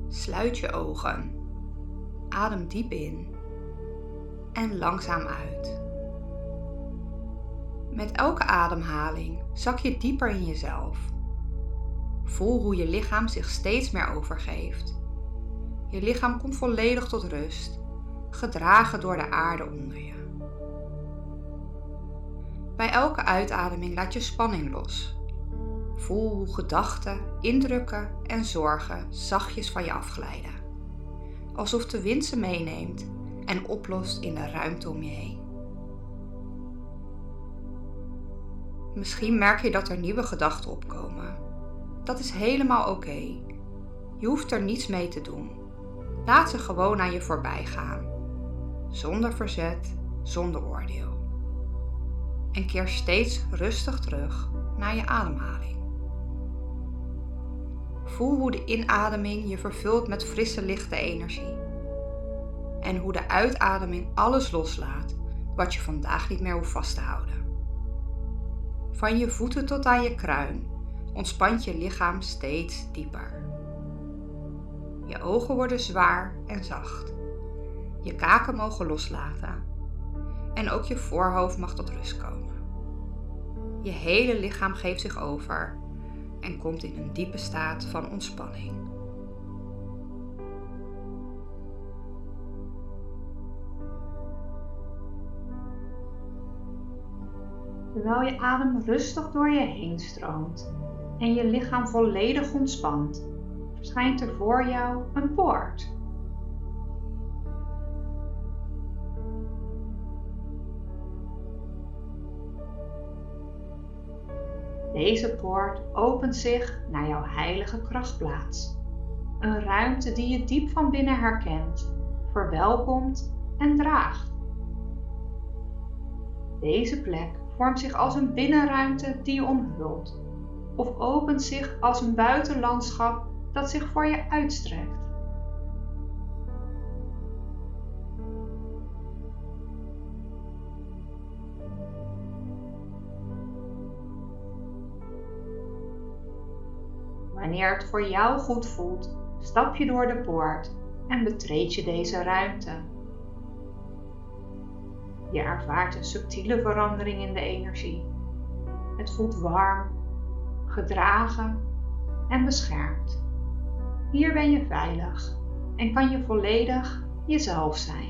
Sluit je ogen. Adem diep in en langzaam uit. Met elke ademhaling zak je dieper in jezelf. Voel hoe je lichaam zich steeds meer overgeeft. Je lichaam komt volledig tot rust, gedragen door de aarde onder je. Bij elke uitademing laat je spanning los. Voel hoe gedachten, indrukken en zorgen zachtjes van je afglijden. Alsof de wind ze meeneemt en oplost in de ruimte om je heen. Misschien merk je dat er nieuwe gedachten opkomen. Dat is helemaal oké. Je hoeft er niets mee te doen. Laat ze gewoon aan je voorbij gaan. Zonder verzet, zonder oordeel. En keer steeds rustig terug naar je ademhaling. Voel hoe de inademing je vervult met frisse lichte energie. En hoe de uitademing alles loslaat wat je vandaag niet meer hoeft vast te houden. Van je voeten tot aan je kruin ontspant je lichaam steeds dieper. Je ogen worden zwaar en zacht. Je kaken mogen loslaten. En ook je voorhoofd mag tot rust komen. Je hele lichaam geeft zich over en komt in een diepe staat van ontspanning. Terwijl je adem rustig door je heen stroomt en je lichaam volledig ontspant, verschijnt er voor jou een poort. Deze poort opent zich naar jouw heilige krachtplaats. Een ruimte die je diep van binnen herkent, verwelkomt en draagt. Deze plek vormt zich als een binnenruimte die je omhult, of opent zich als een buitenlandschap dat zich voor je uitstrekt. Wanneer het voor jou goed voelt, stap je door de poort en betreed je deze ruimte. Je ervaart een subtiele verandering in de energie. Het voelt warm, gedragen en beschermd. Hier ben je veilig en kan je volledig jezelf zijn.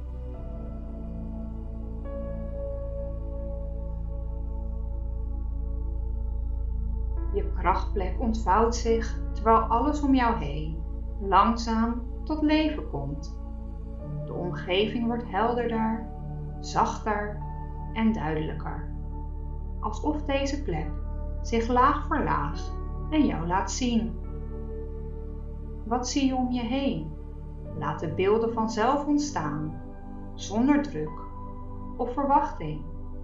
Je krachtplek ontvouwt zich terwijl alles om jou heen langzaam tot leven komt. De omgeving wordt helderder, zachter en duidelijker. Alsof deze plek zich laag voor laag en jou laat zien. Wat zie je om je heen? Laat de beelden vanzelf ontstaan, zonder druk of verwachting.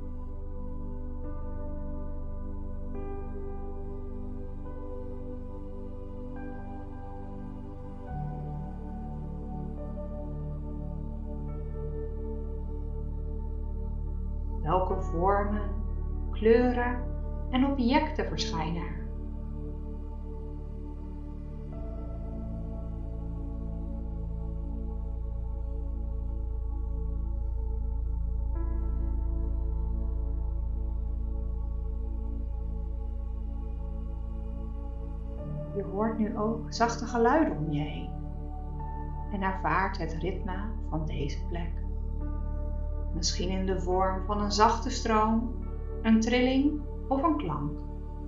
Welke vormen, kleuren en objecten verschijnen er? Je hoort nu ook zachte geluiden om je heen en ervaart het ritme van deze plek. Misschien in de vorm van een zachte stroom, een trilling of een klank.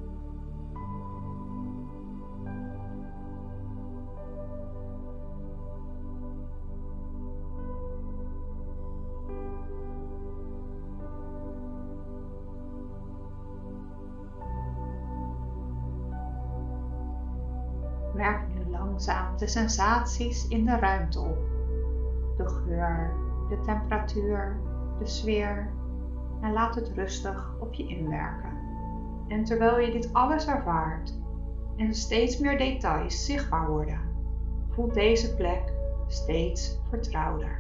Merk nu langzaam de sensaties in de ruimte op. De geur, de temperatuur, de sfeer en laat het rustig op je inwerken. En terwijl je dit alles ervaart en steeds meer details zichtbaar worden, voelt deze plek steeds vertrouwder.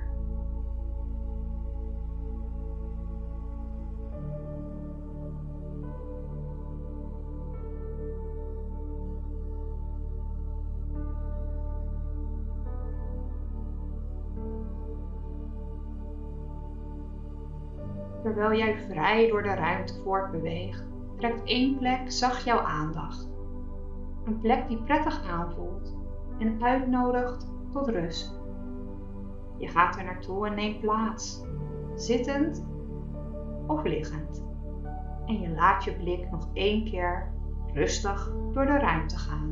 Terwijl jij vrij door de ruimte voortbeweegt, trekt één plek zacht jouw aandacht. Een plek die prettig aanvoelt en uitnodigt tot rust. Je gaat er naartoe en neemt plaats, zittend of liggend. En je laat je blik nog 1 keer rustig door de ruimte gaan.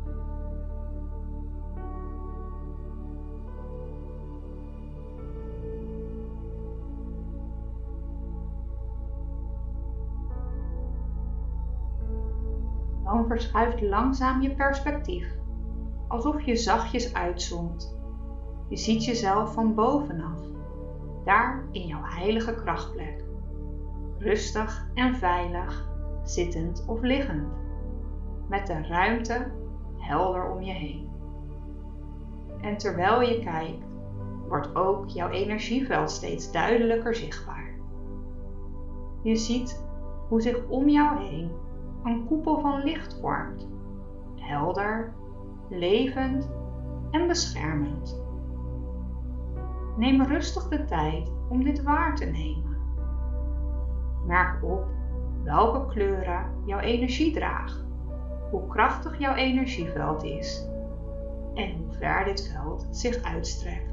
Dan verschuift langzaam je perspectief, alsof je zachtjes uitzoomt. Je ziet jezelf van bovenaf, daar in jouw heilige krachtplek. Rustig en veilig, zittend of liggend, met de ruimte helder om je heen. En terwijl je kijkt, wordt ook jouw energieveld steeds duidelijker zichtbaar. Je ziet hoe zich om jou heen een koepel van licht vormt, helder, levend en beschermend. Neem rustig de tijd om dit waar te nemen. Merk op welke kleuren jouw energie draagt, hoe krachtig jouw energieveld is en hoe ver dit veld zich uitstrekt.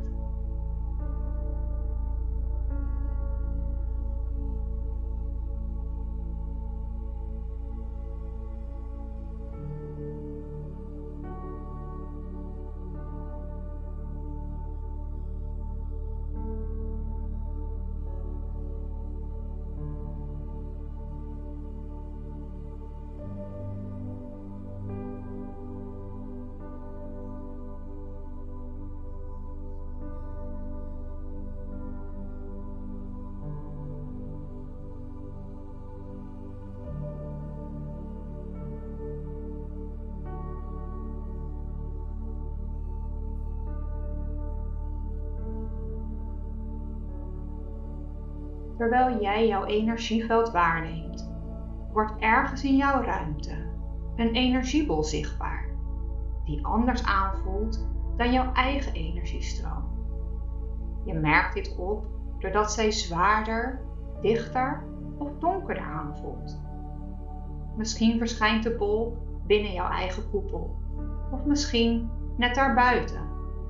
Terwijl jij jouw energieveld waarneemt, wordt ergens in jouw ruimte een energiebol zichtbaar, die anders aanvoelt dan jouw eigen energiestroom. Je merkt dit op doordat zij zwaarder, dichter of donkerder aanvoelt. Misschien verschijnt de bol binnen jouw eigen koepel, of misschien net daarbuiten.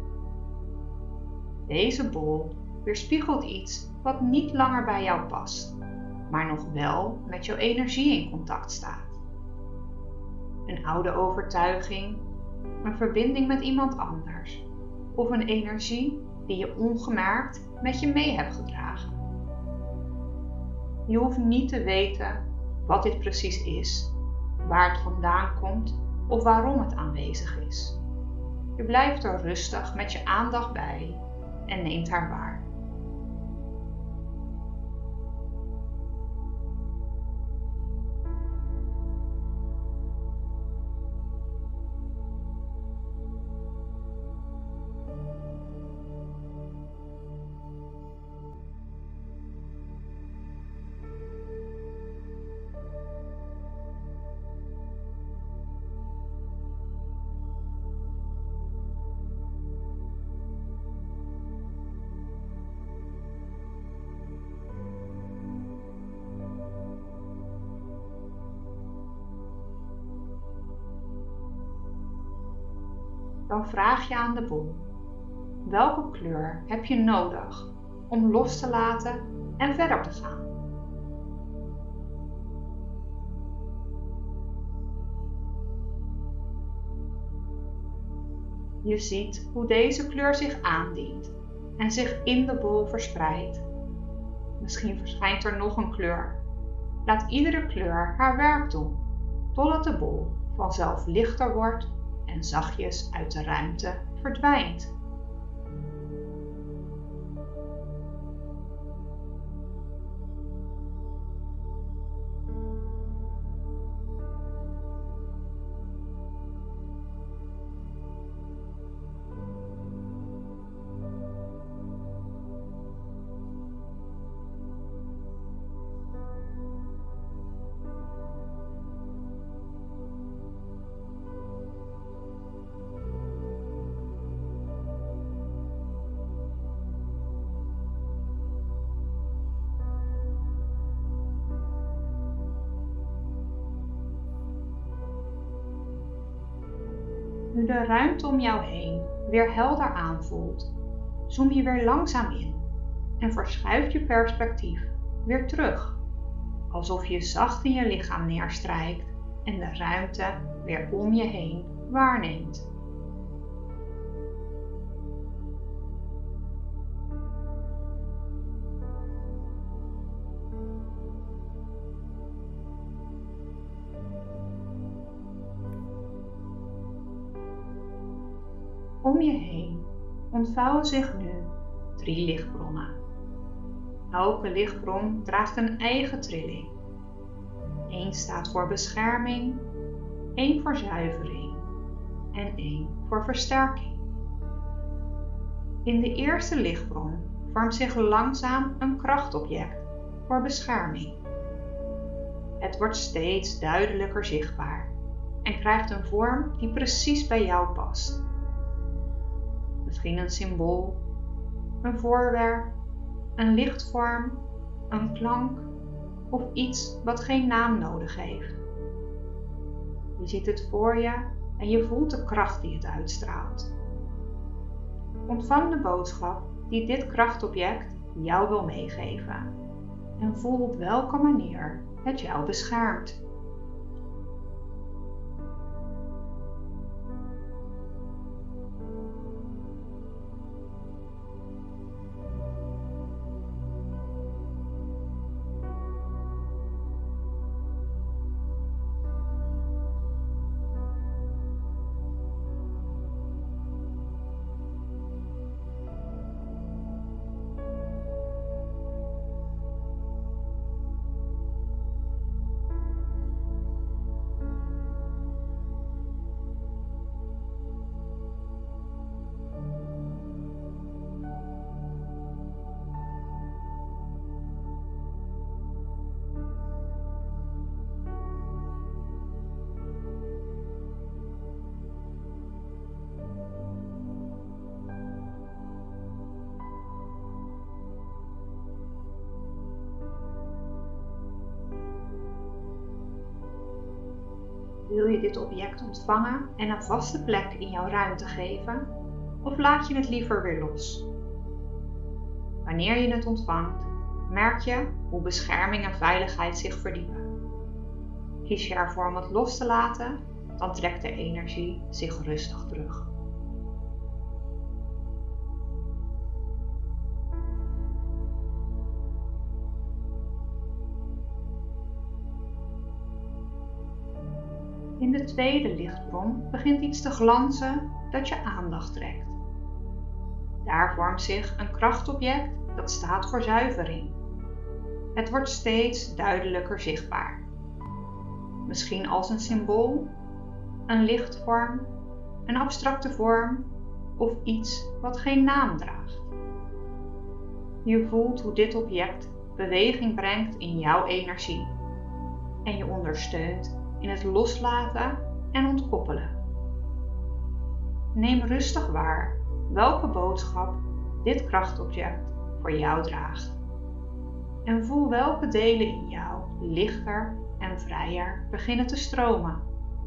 Deze bol weerspiegelt iets wat niet langer bij jou past, maar nog wel met jouw energie in contact staat. Een oude overtuiging, een verbinding met iemand anders of een energie die je ongemerkt met je mee hebt gedragen. Je hoeft niet te weten wat dit precies is, waar het vandaan komt of waarom het aanwezig is. Je blijft er rustig met je aandacht bij en neemt haar waar. Dan vraag je aan de bol: welke kleur heb je nodig om los te laten en verder te gaan? Je ziet hoe deze kleur zich aandient en zich in de bol verspreidt. Misschien verschijnt er nog een kleur. Laat iedere kleur haar werk doen, totdat de bol vanzelf lichter wordt en zachtjes uit de ruimte verdwijnt. Nu de ruimte om jou heen weer helder aanvoelt, zoom je weer langzaam in en verschuift je perspectief weer terug, alsof je zacht in je lichaam neerstrijkt en de ruimte weer om je heen waarneemt. Om je heen ontvouwen zich nu 3 lichtbronnen. Elke lichtbron draagt een eigen trilling. 1 staat voor bescherming, 1 voor zuivering en 1 voor versterking. In de eerste lichtbron vormt zich langzaam een krachtobject voor bescherming. Het wordt steeds duidelijker zichtbaar en krijgt een vorm die precies bij jou past. Misschien een symbool, een voorwerp, een lichtvorm, een klank of iets wat geen naam nodig heeft. Je ziet het voor je en je voelt de kracht die het uitstraalt. Ontvang de boodschap die dit krachtobject jou wil meegeven en voel op welke manier het jou beschermt. Wil je dit object ontvangen en een vaste plek in jouw ruimte geven, of laat je het liever weer los? Wanneer je het ontvangt, merk je hoe bescherming en veiligheid zich verdiepen. Kies je ervoor om het los te laten, dan trekt de energie zich rustig terug. In de tweede lichtbron begint iets te glanzen dat je aandacht trekt. Daar vormt zich een krachtobject dat staat voor zuivering. Het wordt steeds duidelijker zichtbaar. Misschien als een symbool, een lichtvorm, een abstracte vorm of iets wat geen naam draagt. Je voelt hoe dit object beweging brengt in jouw energie en je ondersteunt in het loslaten en ontkoppelen. Neem rustig waar welke boodschap dit krachtobject voor jou draagt. En voel welke delen in jou lichter en vrijer beginnen te stromen.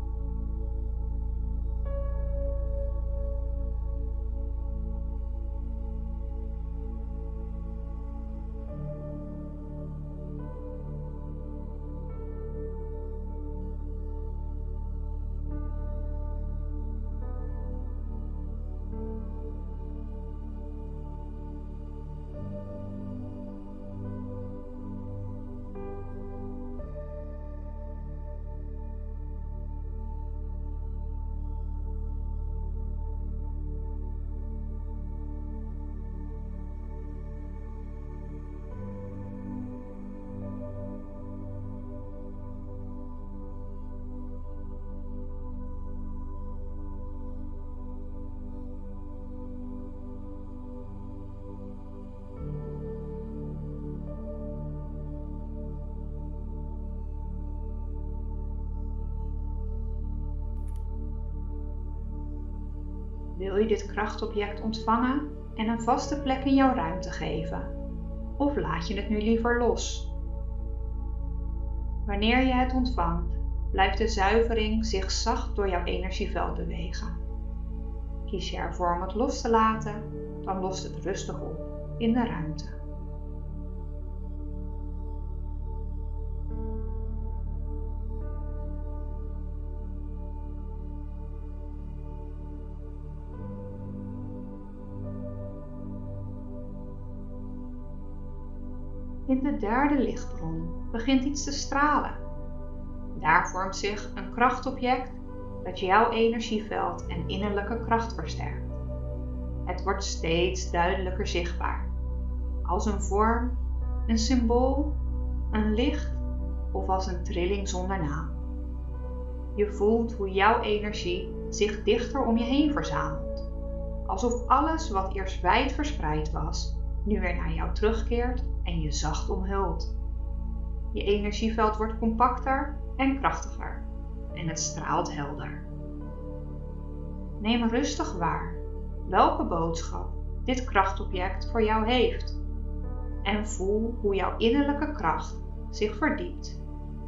Wil je dit krachtobject ontvangen en een vaste plek in jouw ruimte geven? Of laat je het nu liever los? Wanneer je het ontvangt, blijft de zuivering zich zacht door jouw energieveld bewegen Kies je ervoor om het los te laten, dan lost het rustig op in de ruimte. In de derde lichtbron begint iets te stralen. Daar vormt zich een krachtobject dat jouw energieveld en innerlijke kracht versterkt. Het wordt steeds duidelijker zichtbaar, als een vorm, een symbool, een licht of als een trilling zonder naam. Je voelt hoe jouw energie zich dichter om je heen verzamelt, alsof alles wat eerst wijd verspreid was, nu weer naar jou terugkeert en je zacht omhult. Je energieveld wordt compacter en krachtiger en het straalt helder. Neem rustig waar welke boodschap dit krachtobject voor jou heeft en voel hoe jouw innerlijke kracht zich verdiept.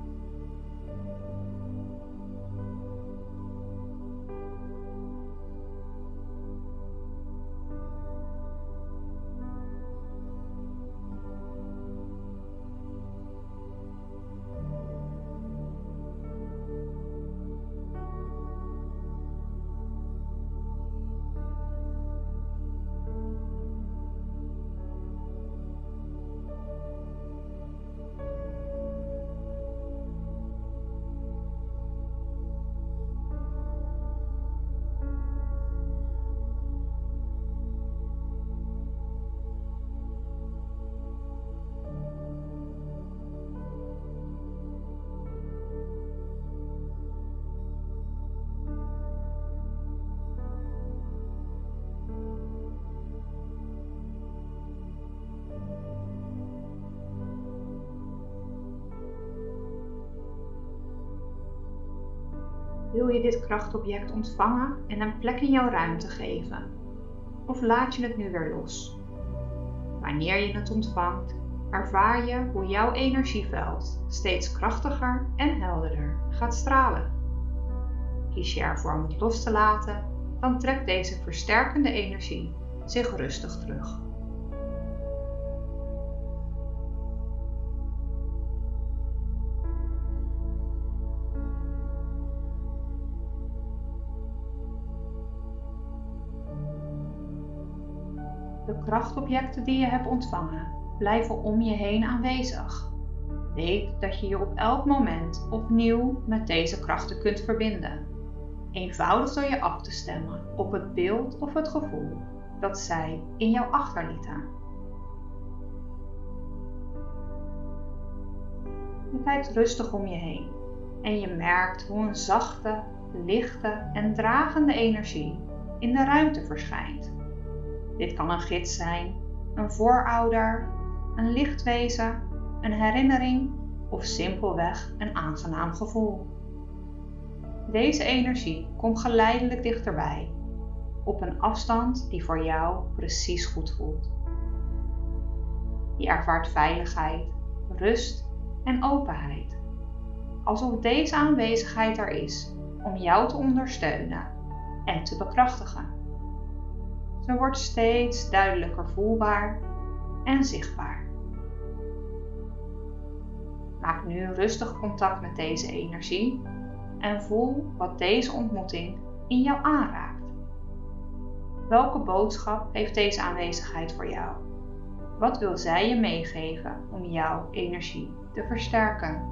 Wil je dit krachtobject ontvangen en een plek in jouw ruimte geven? Of laat je het nu weer los? Wanneer je het ontvangt, ervaar je hoe jouw energieveld steeds krachtiger en helderder gaat stralen. Kies je ervoor om het los te laten, dan trekt deze versterkende energie zich rustig terug. De krachtobjecten die je hebt ontvangen blijven om je heen aanwezig. Weet dat je je op elk moment opnieuw met deze krachten kunt verbinden. Eenvoudig door je af te stemmen op het beeld of het gevoel dat zij in jou achterlieten. Je kijkt rustig om je heen en je merkt hoe een zachte, lichte en dragende energie in de ruimte verschijnt. Dit kan een gids zijn, een voorouder, een lichtwezen, een herinnering of simpelweg een aangenaam gevoel. Deze energie komt geleidelijk dichterbij, op een afstand die voor jou precies goed voelt. Je ervaart veiligheid, rust en openheid, alsof deze aanwezigheid er is om jou te ondersteunen en te bekrachtigen. Ze wordt steeds duidelijker voelbaar en zichtbaar. Maak nu rustig contact met deze energie en voel wat deze ontmoeting in jou aanraakt. Welke boodschap heeft deze aanwezigheid voor jou? Wat wil zij je meegeven om jouw energie te versterken?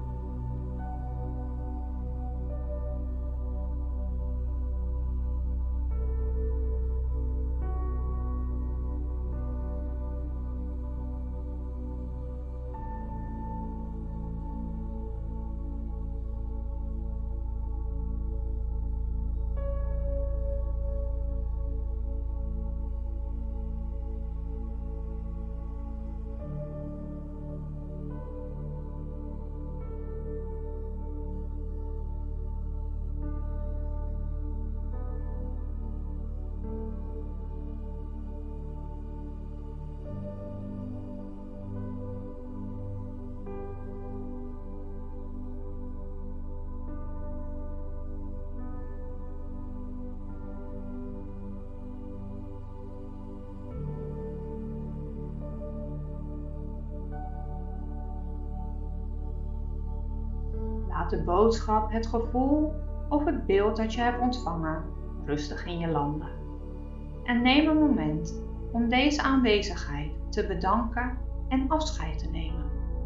Laat de boodschap, het gevoel of het beeld dat je hebt ontvangen rustig in je landen. En neem een moment om deze aanwezigheid te bedanken en afscheid te nemen.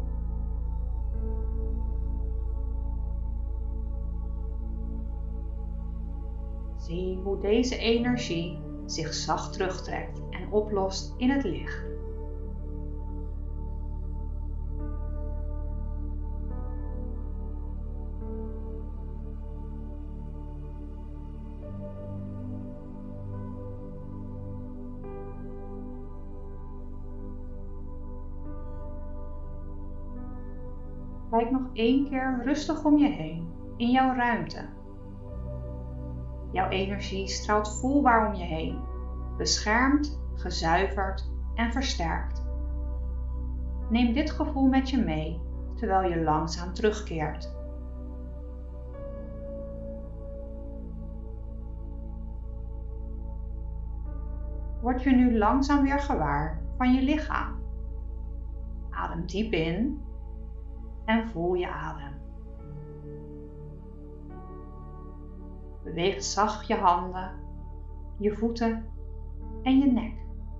Zie hoe deze energie zich zacht terugtrekt en oplost in het licht. Kijk nog 1 keer rustig om je heen, in jouw ruimte. Jouw energie straalt voelbaar om je heen, beschermd, gezuiverd en versterkt. Neem dit gevoel met je mee, terwijl je langzaam terugkeert. Word je nu langzaam weer gewaar van je lichaam. Adem diep in en voel je adem. Beweeg zacht je handen, je voeten en je nek.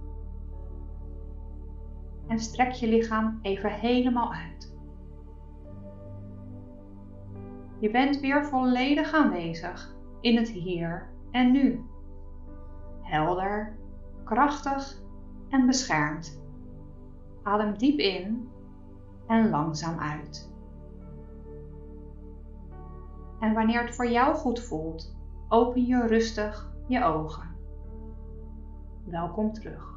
En strek je lichaam even helemaal uit. Je bent weer volledig aanwezig in het hier en nu. Helder, krachtig en beschermd. Adem diep in en langzaam uit. En wanneer het voor jou goed voelt, open je rustig je ogen. Welkom terug.